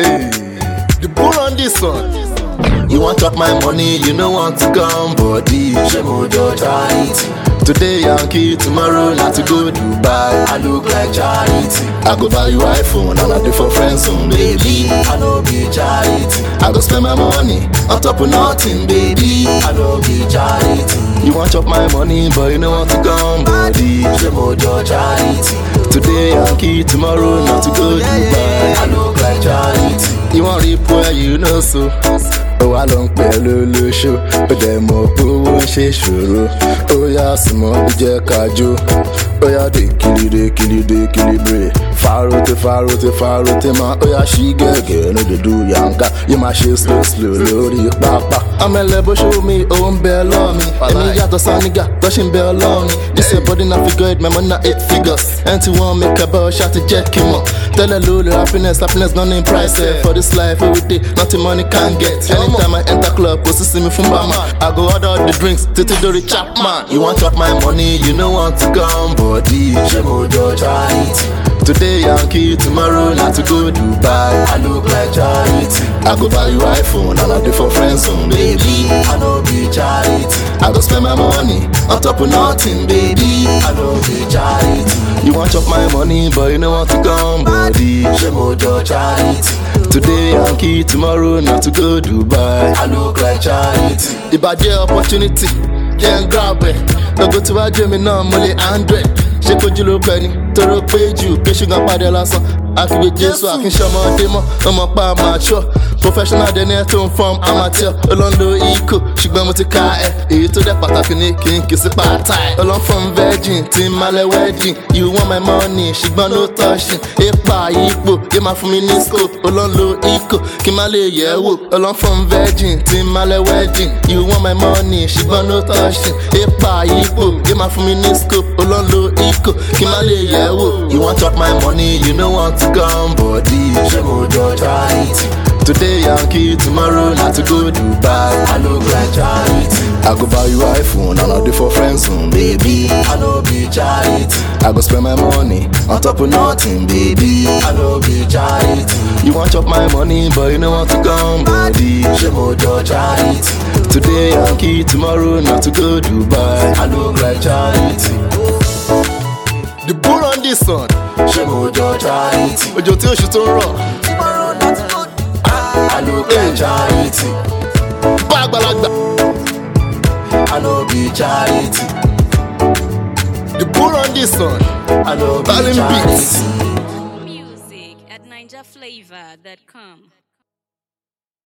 Hey, the bull on this one. You want chop my money, you no want to come body. Shemojo charity. Today Yankee, tomorrow not to go Dubai. I look like charity. I go buy you iPhone and I do for friends soon, baby. I no be charity. I go spend my money on top of nothing, baby. I no be charity. You want chop my money, but you no want to come body. Shemojo charity. Today Yankee, tomorrow not to go Dubai. I look like charity. You want rip where you know so. Oh, I don't pay lolo show. But them up who she ṣòro. Oh, yeah, small DJ Kajo. Oh, yeah, they kill it, bre. Farote, man. Oh, yeah, she get no, they do yanka. You my shit slow, lori, papa. I'm a level show me, oh, I'm bell on me. And me got a son, nigga, touching bell on me. This a body not figure it, my man, not 8 figures. And to one make a bell shot to jack him up. Tell a lulu, happiness, none in price. For this life, every day, nothing money can get. Anytime I enter club, go to see me from Bama. I go order the drinks, Titi Dory Chapman. You want chop my money, you no want to come body. Shemojo charity. Today Yankee, tomorrow not to go Dubai. I look like charity. I go buy you iPhone and I do for friends soon, baby. I no be charity. I go spend my money on top of nothing, baby. I no be charity. You want chop my money, but you no want to come body. Shemojo charity. Today Yankee, tomorrow not to go Dubai. I look like charity. If I get opportunity, can't grab it. No go to a dream, no money 100. Ṣé kojú ló pẹ́ ni tóró pé jù kí ṣùgbọ́n padà lásán àfiwé Jésù àkínṣọmọdé mọ́ ọmọ pa mature professional dẹni ẹ tó ń form amateur olóńdó ikọ̀ ṣùgbọ́n mo ti ka ẹ èyí tó dẹ̀ pàtàkì ní kí n kì í sí pátá ẹ olóńfọ̀n virgin tí n máa lẹ wedding you want my money ṣùgbọ́n no touching ipa ipò yé máa fún mi ní scope olóńdó ikọ̀ kí n má lè yẹ̀ wò olóńfọ̀n virgin tí n máa lẹ wedding you want my money ṣùgbọ́n no touching ipa ipò yé máa fún mi ní scope olóńdó ikọ̀ kí n má lè yẹ̀ wò. You want chop my money, you no want to come body. Shemojo charity. Today Yankee, tomorrow not to go Dubai. I look like charity. I go buy you iPhone and I do for friends soon, baby. I no be charity. I go spend my money on top of nothing, baby. I no be charity. You want chop my money, but you no want to come body. Shemojo charity. Today Yankee, tomorrow not to go Dubai. I look like charity. The bull on this one. Shemojo charity. Ojo tí oṣù tó ń rọ̀. Tomorrow not to go. I look like charity. Bá àgbàlagbà. I no be charity. The bull on this one. I no be Berlin charity. Beats. Music at NinjaFlavor.com.